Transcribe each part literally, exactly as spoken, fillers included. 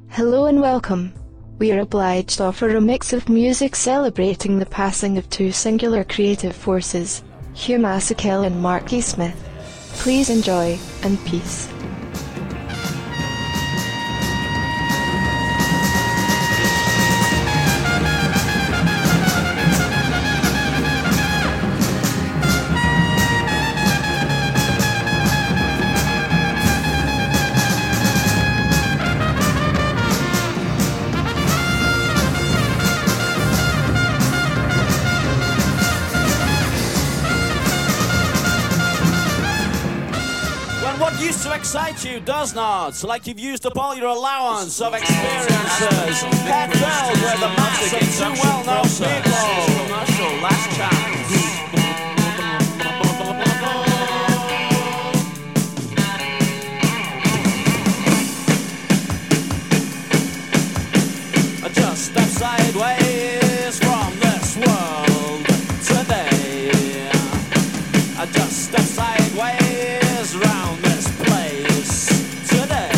Hello and welcome. We are obliged to offer a mix of music celebrating the passing of two singular creative forces, Hugh Masekela and Mark E. Smith. Please enjoy, and peace. Excite you does not, like you've used up all your allowance of experiences. Head filled with the mass of two well-known people. Commercial, last chance. I just step sideways from this world today. I just step sideways round this place today.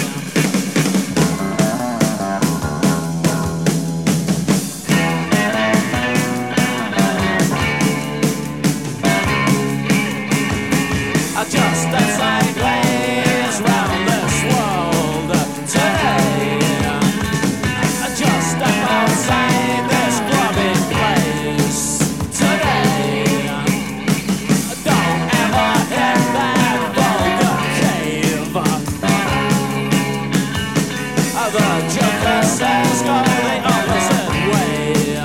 I just step sideways round this world today. I just step outside this clubbing place today. Don't ever hit that vulgar cave. The Joker says go the opposite way.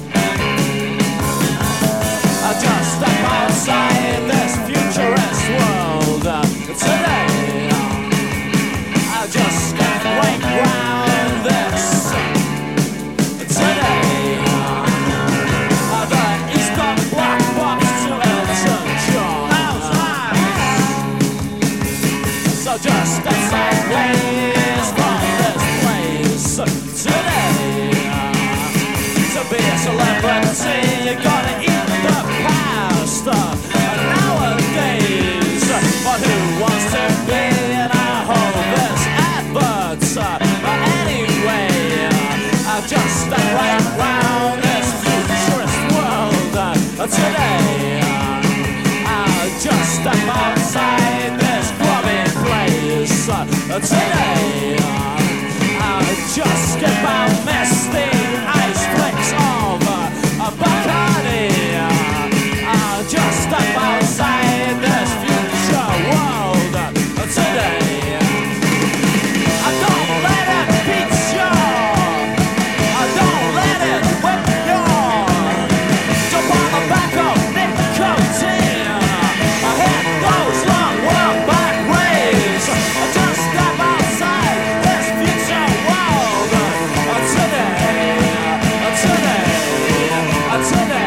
I just step outside this futurist world today. I just step right round this today. The Eastern Black Box to Elton John. So just step sideways from this place today. To be a celebrity, you gotta eat the past nowadays. But who wants to be in a hopeless advert? Anyway, I just step right round this futurist world today. I just step outside this clubbing place today. I just skip out misty ice flicks of a Bacardi. I just step outside this future world today. I don't let it beat you. I don't let it whip you. Jump on the back of nicotine. I hit those long walk back ways. I just step outside this future world today. Today. Today.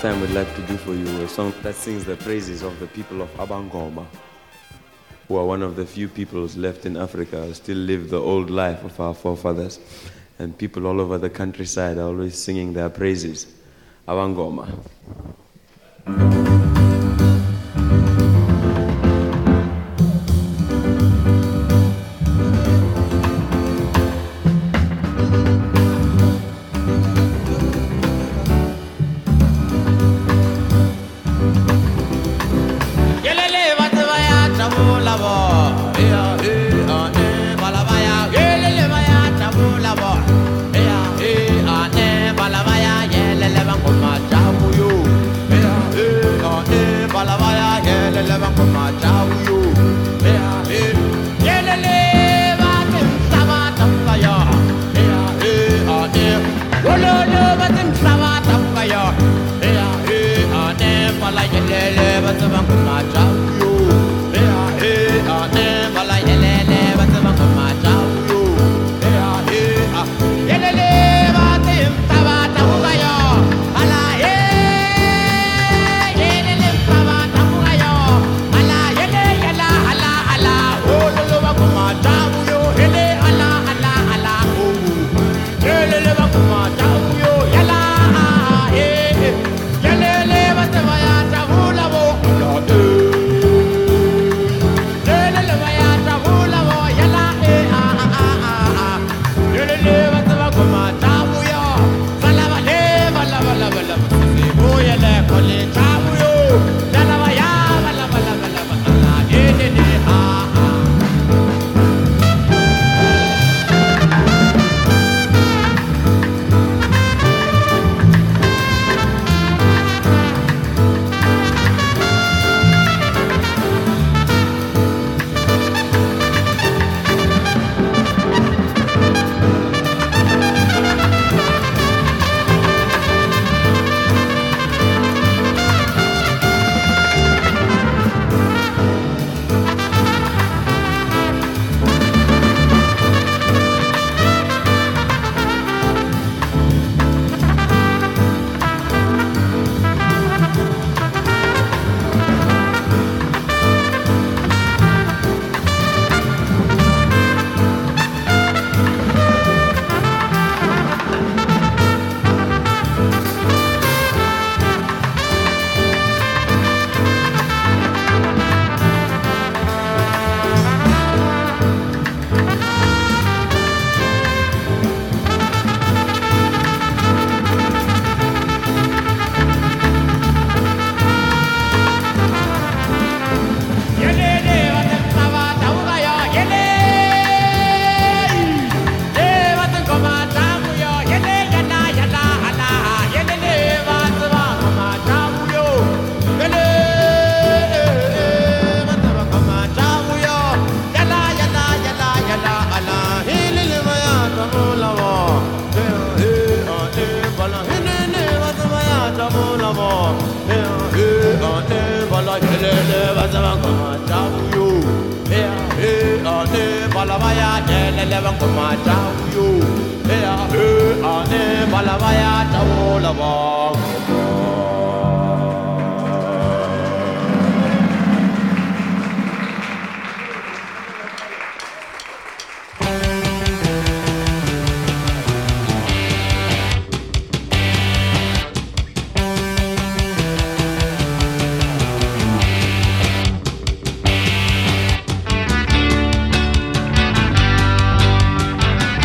time we'd like to do for you a song that sings the praises of the people of Abangoma, who are one of the few peoples left in Africa who still live the old life of our forefathers. And people all over the countryside are always singing their praises. Abangoma.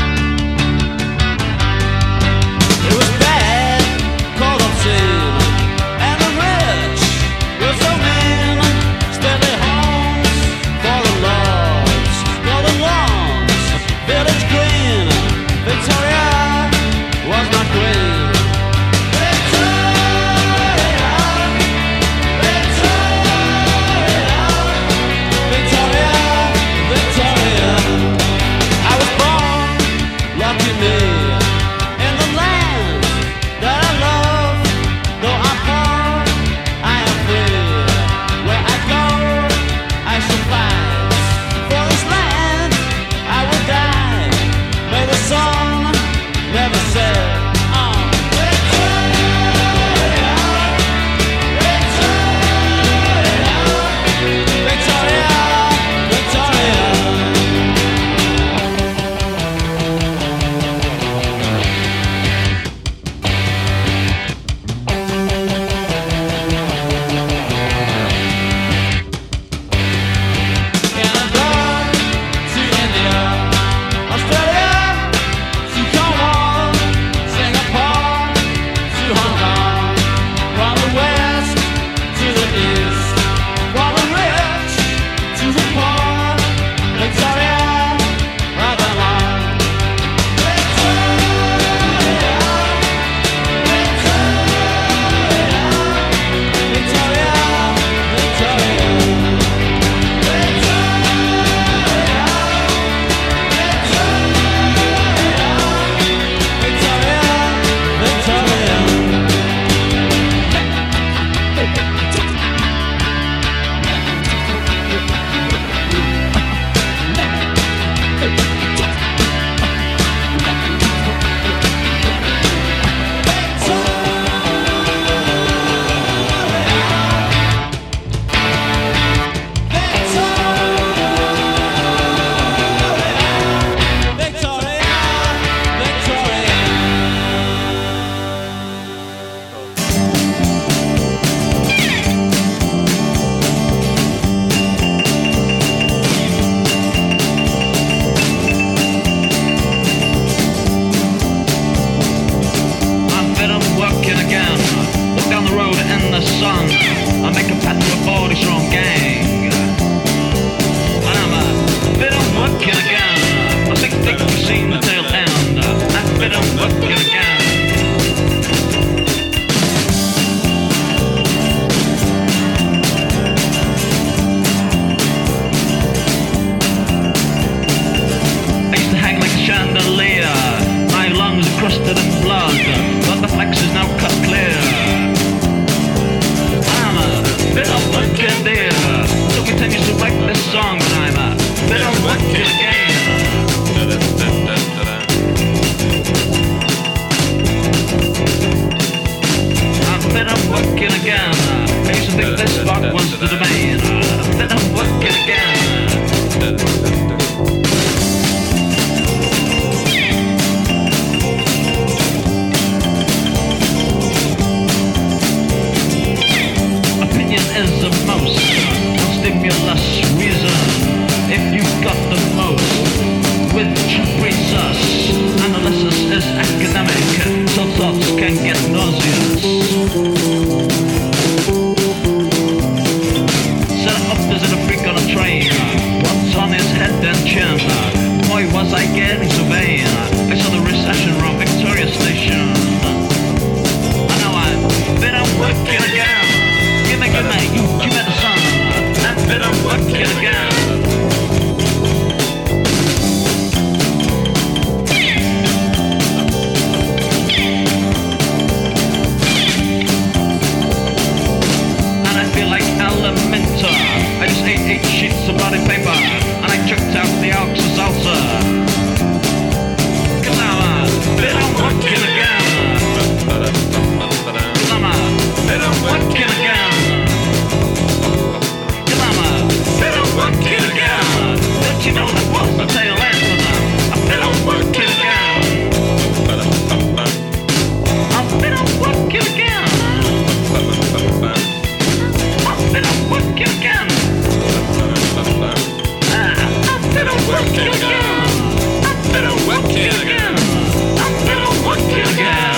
It was bad, called obscene. station. Boy, was I getting so vain. I saw the recession from Victoria Station. I know I've been out working again. Give me, give me, you, give me the sun. I've been out working again. Elementor. I just ate eight sheets of bloody paper and I chucked out the ox salsa. Cause I'm a bit of working again. Cause I'm a bit of working again. Cause I'm a bit of working again. Don't you know that was the tail end of them? A bit of working again. A bit of working again. Been a working again. I've been a working again. I've been a working again. I've been a working again.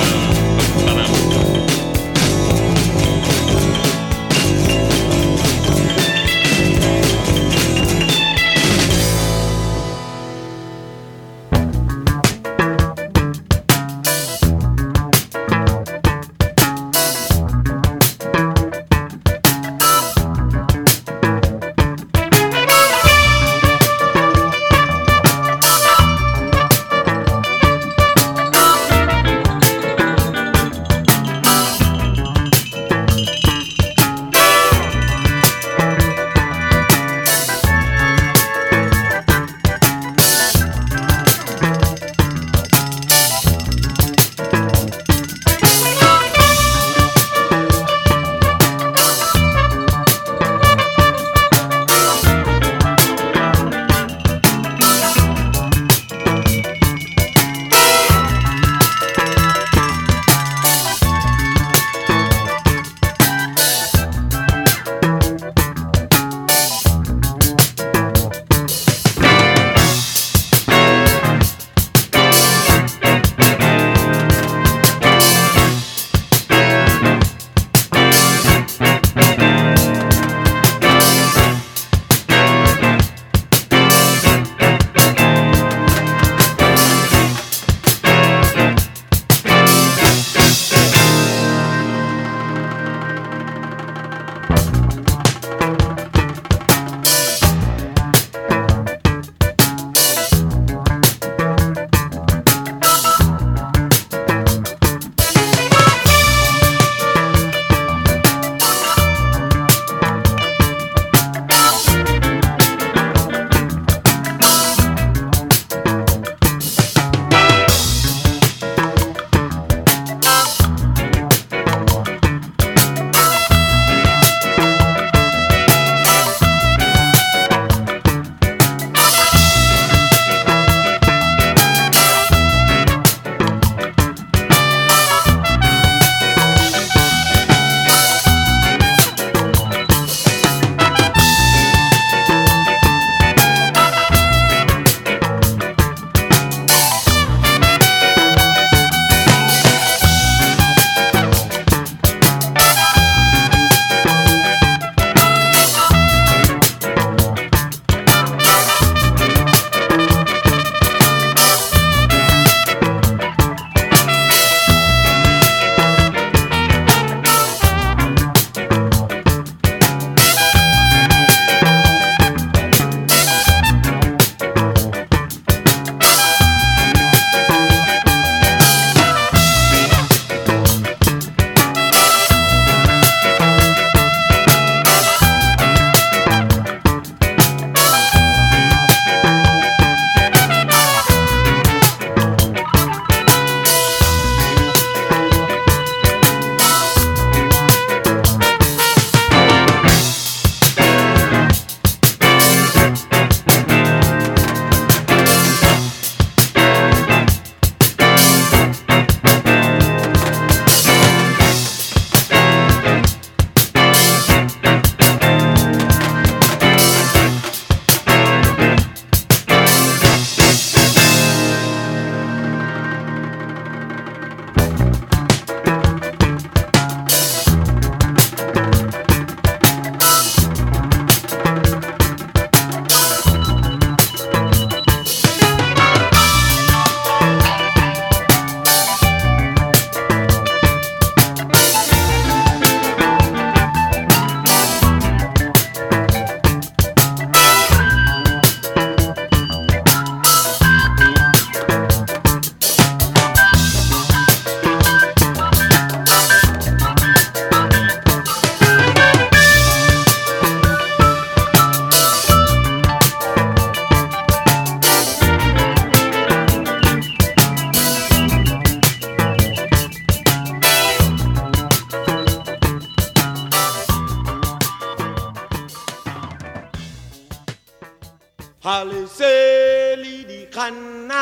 seli di khana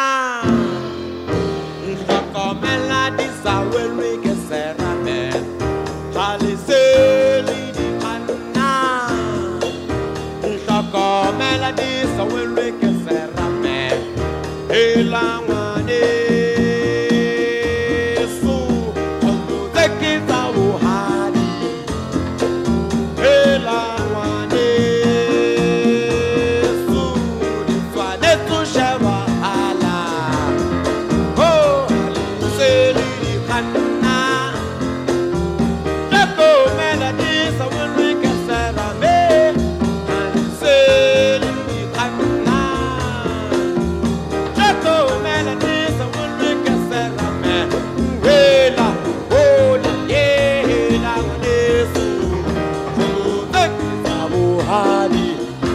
Nkokomela di sawelwe ke serame Hali seli di khana Nkokomela di sawelwe ke serame Elangwane su Kondo zeki zawuhadi Elangwane su Diswane tu sheva ala Oh seli di khana Joko melody sawelwe ke serame Hali seli di khana Joko melody sawelwe ke serame Wela ola yela wanesu Zeki zawuhadi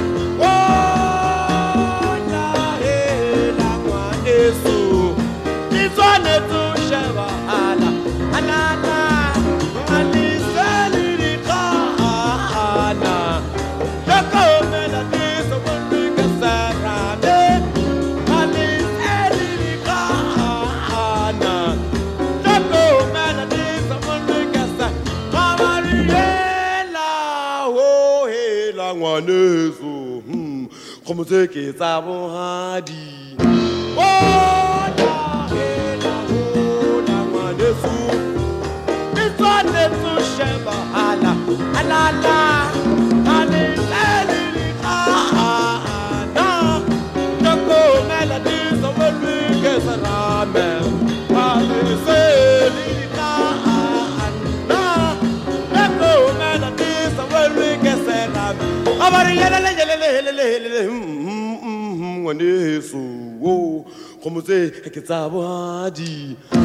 Ola hela wanesu Diswane tu sheva ala Alala Aliseli di khana Joko melody sawelwe ke serame Aliseli di khana Joko melody sawelwe ke serame Mamariela oh hela ngwaneso hmm Como se ke tsa bohadi Oh la hela oh la ngwaneso Diswane tu sheba ala alala Aliseli di khana Joko melody sawelwe ke serame Aliseli di khana Joko melody sawelwe ke serame Amari yelele yelele yelele yelele ngwaneso oh Como se ke tsa bohadi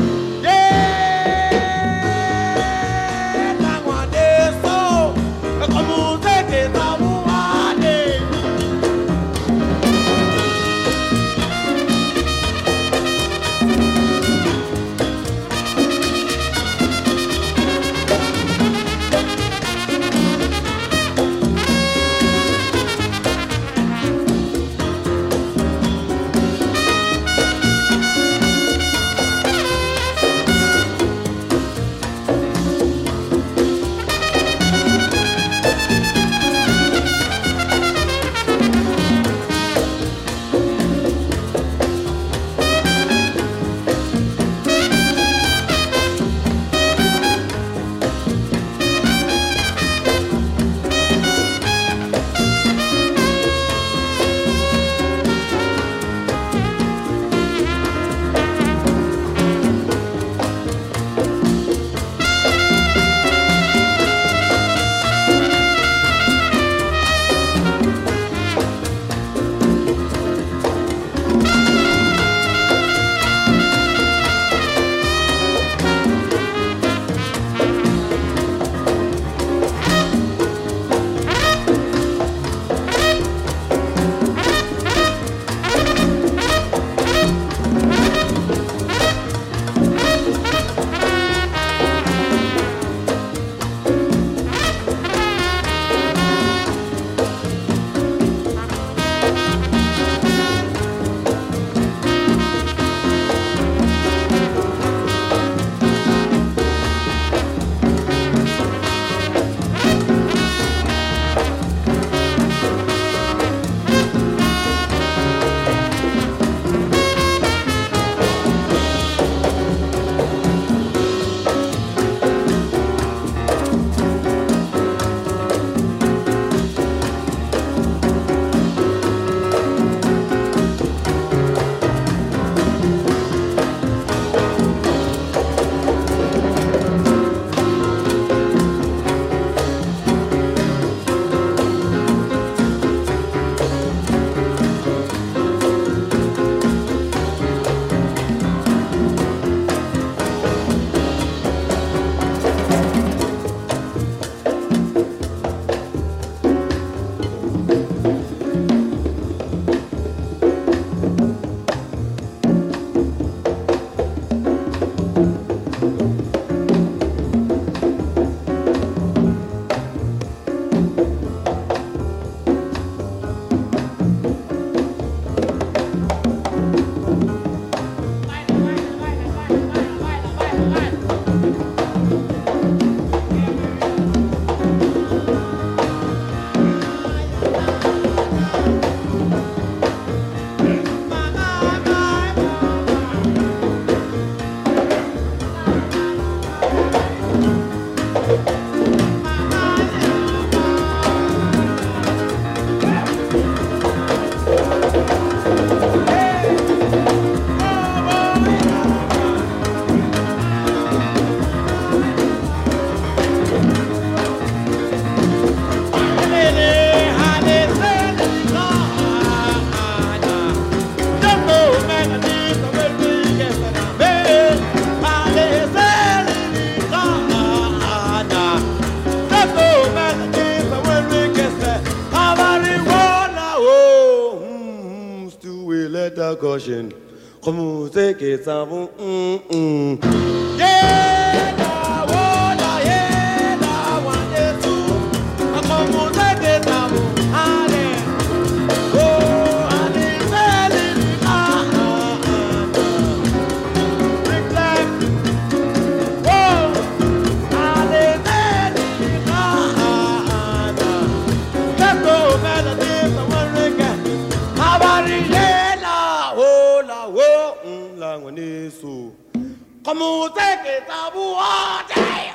Yeah ngwaneso Como se ke tsa bohadi letter caution. Como se que savon, mm mm. Yeah, la wola, yeah, la one is two. Como se que savon, ale. Oh, ale, ale, ah, ah, ah. Big black. Oh, ale, ale, ah, ah, ah. Let's go, melody, the one reggae. Abariela, oh la, oh, mm, la guanesu. Como te que tabu, oh, damn.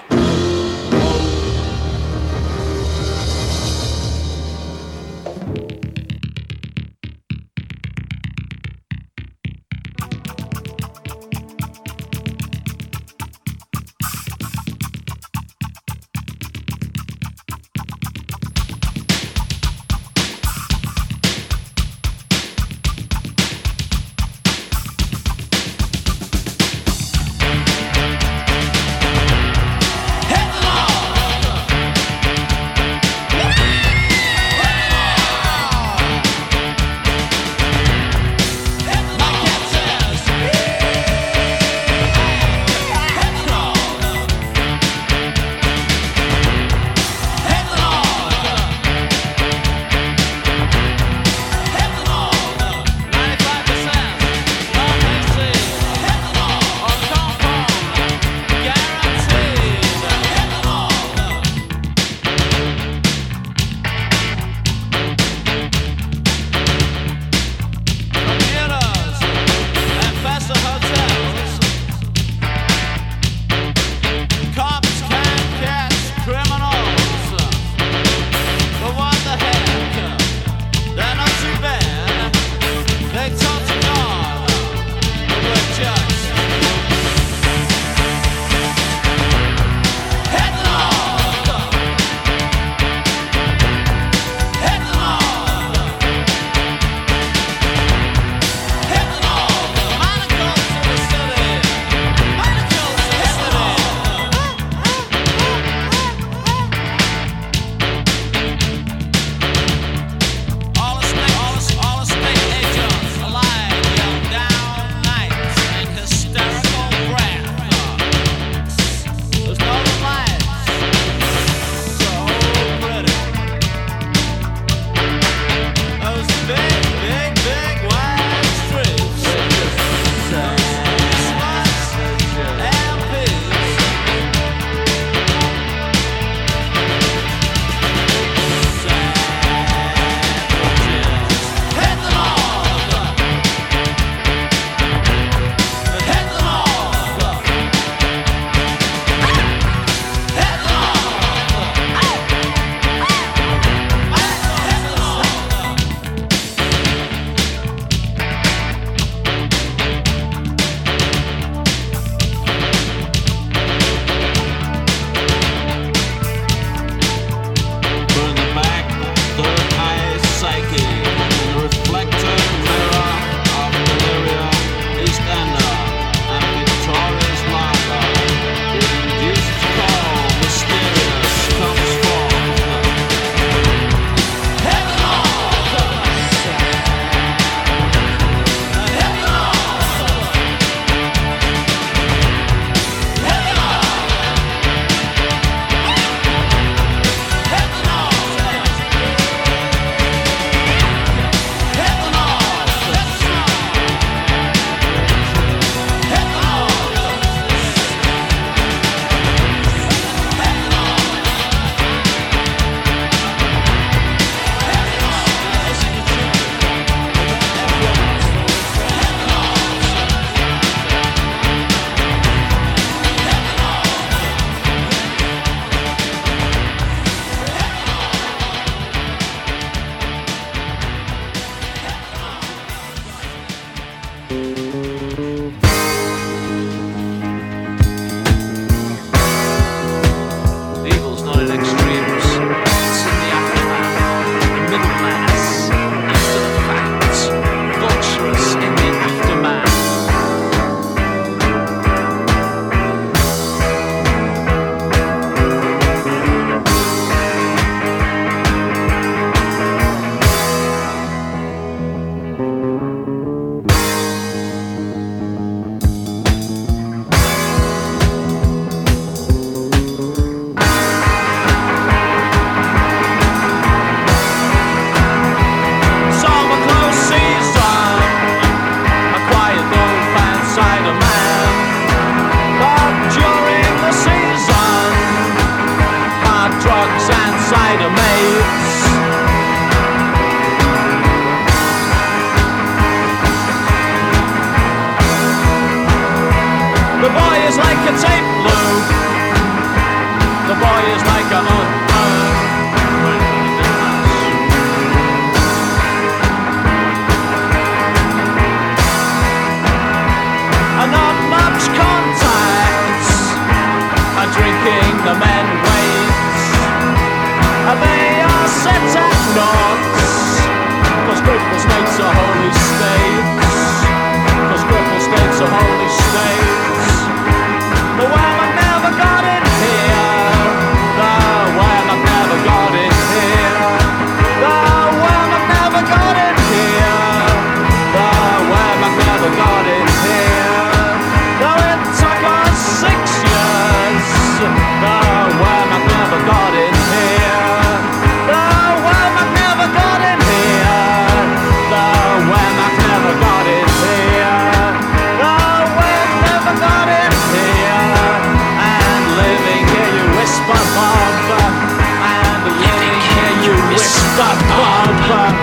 crippled states are holy states. Cause crippled states are holy states. The worm I've never got in here. The worm I've never got in here. The worm I've never got in here. The worm I've never got in here. Though it took us six years. The worm I've never got in here. The worm I've never got in here. The worm I've never got in here. The worm never got in here. And living here you whisper Bob. And living here you whisper Bob.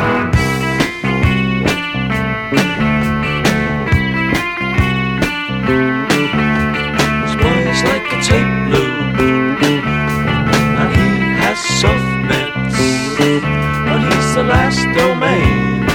This boy is like a tape loop, and he has soft mitts, but he's the last domain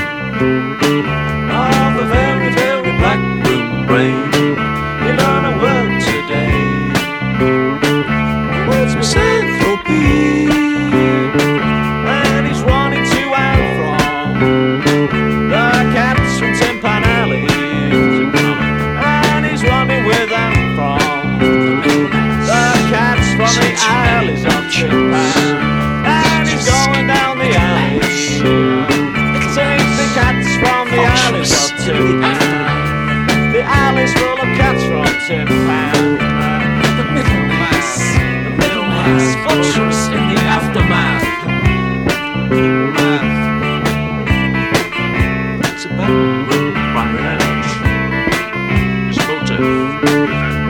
of a very, very black room brain. You learn a word today. The word's misanthropy, and he's running to and from the cats from Tin Pan Alley, and he's running with and from the cats from the alleys of Tin Pan, and he's going down the alleys. Take the cats from the alleys of Tin Pan, the alleys full of cats from Tin Pan. The middle mass, the middle mass, vultures in the aftermath. It's a backroom revenge. His motive, revenge.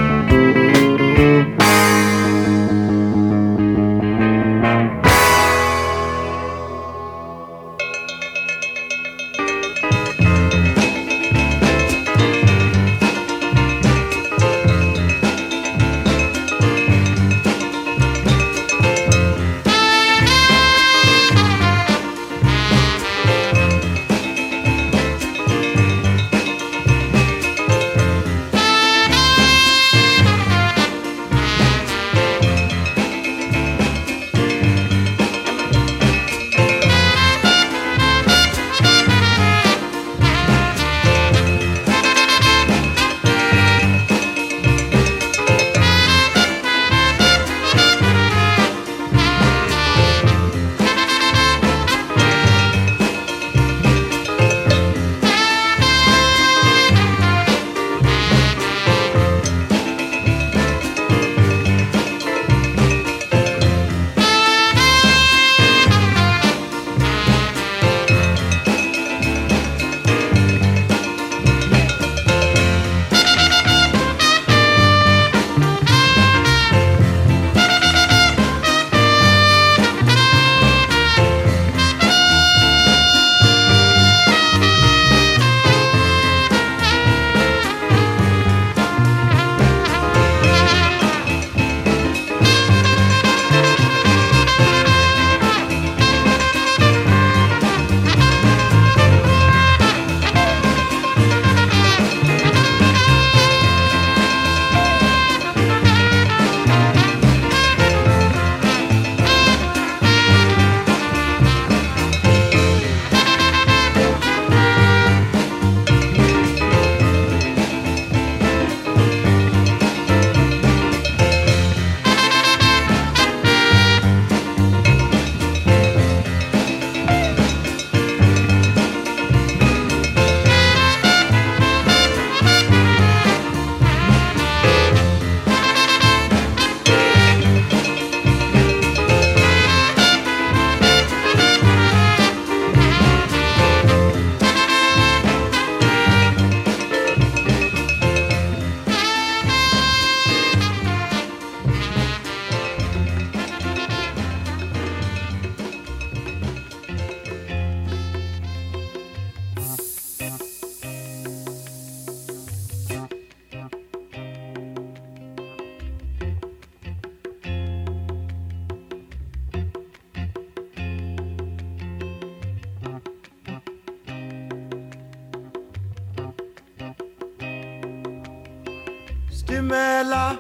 Stimela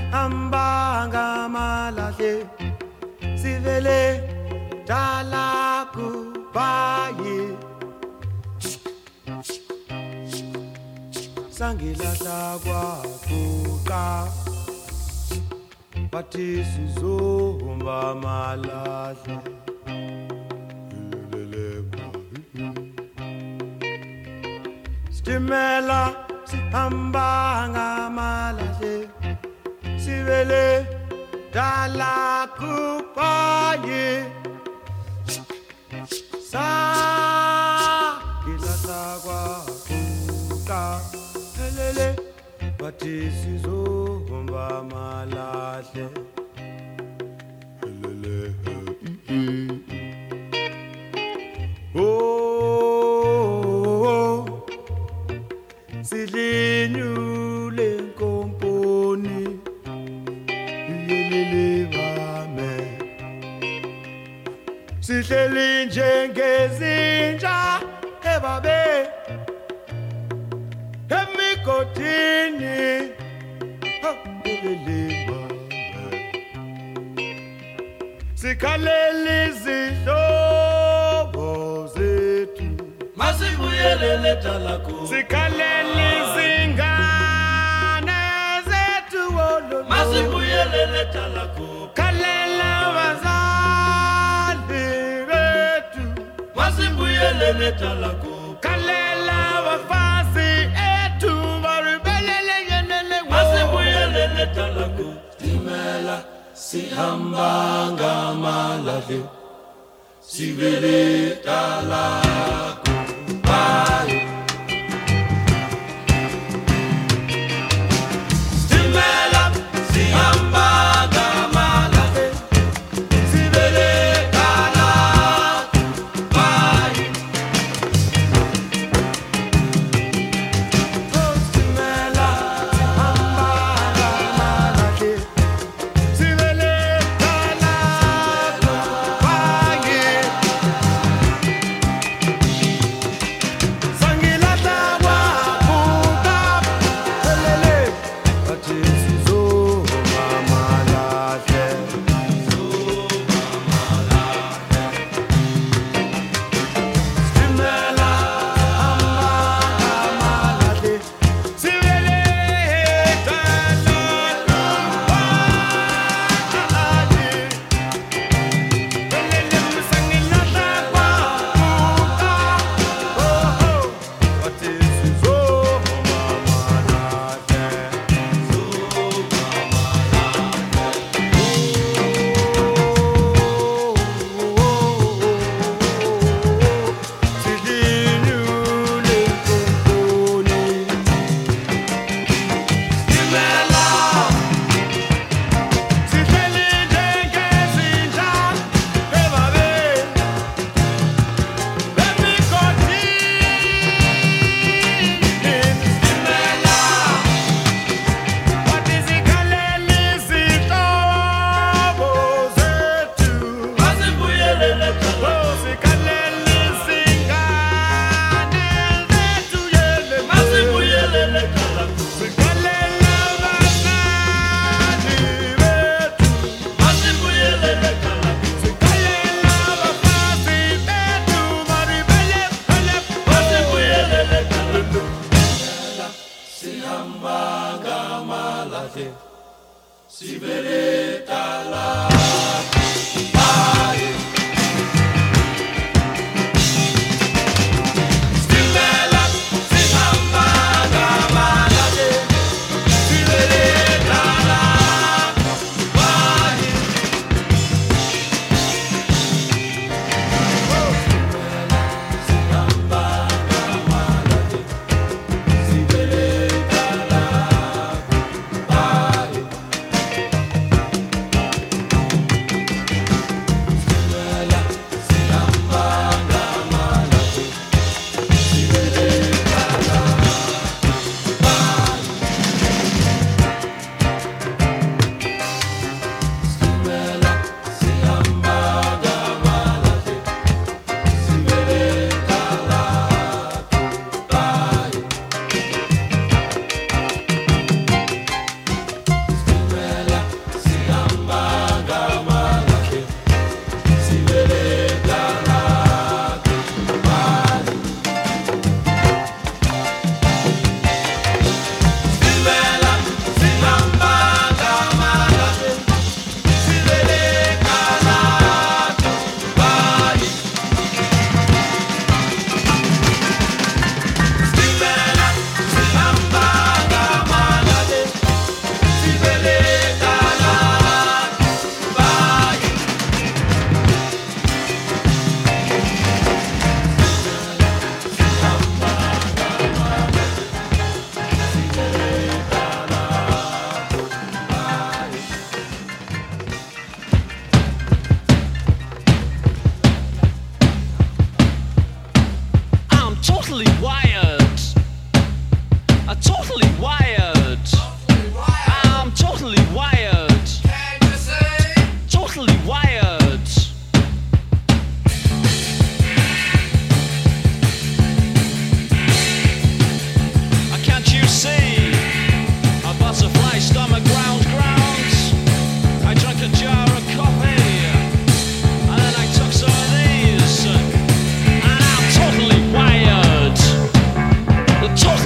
sihamba ngamalahle sivele dala kubaye sangilahla kwaguqa bathi sizohamba malahla Stimela sihamba ngamalahle sivele dala kupaye sa kilasa kwaguqa helele bathi sizohamba malahle helele oh Silinyule komponi yelele bame Sihleli njengezinja ebabe emikotini yelele bame Sikhaleli zihlobo zethu Masibuyelele talaku Sikhaleli zingane zethu wololo Masibuyelele talaku Khalela bazali bethu Masibuyelele talaku Khalela bafazi ethu baribelele yenele Masibuyelele talaku Stimela sihamba ngamalahle sivele talaku Bye. Stimela sihamba ngamalahle sivele talaku Bye. Stimela sihamba ngamalahle sivele talaku Bye. Sangilahla kwaguqa helele bathi sizohamba malahle Stimela sihamba ngamalahle sivele talaku helele sangilahla kwaguqa bathi sizohamba malahle Silinyule komponi Stimela Sihleli njengezinja ebabe emikotini Stimela bathi sikhaleli zihlobo zethu Masibuyelele talaku Sikhaleli zingane zethu yele Masibuyelele talaku Sikhalela bazali bethu Masibuyelele talaku Sikhalela bafazi bethu maribele hele Masibuyelele talaku sihamba ngamalahle sivele talaku Bye. Stimela sihamba ngamalahle sivele talaku Bye. Sihamba ngamalahle sivele talaku Bye.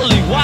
Holy wow.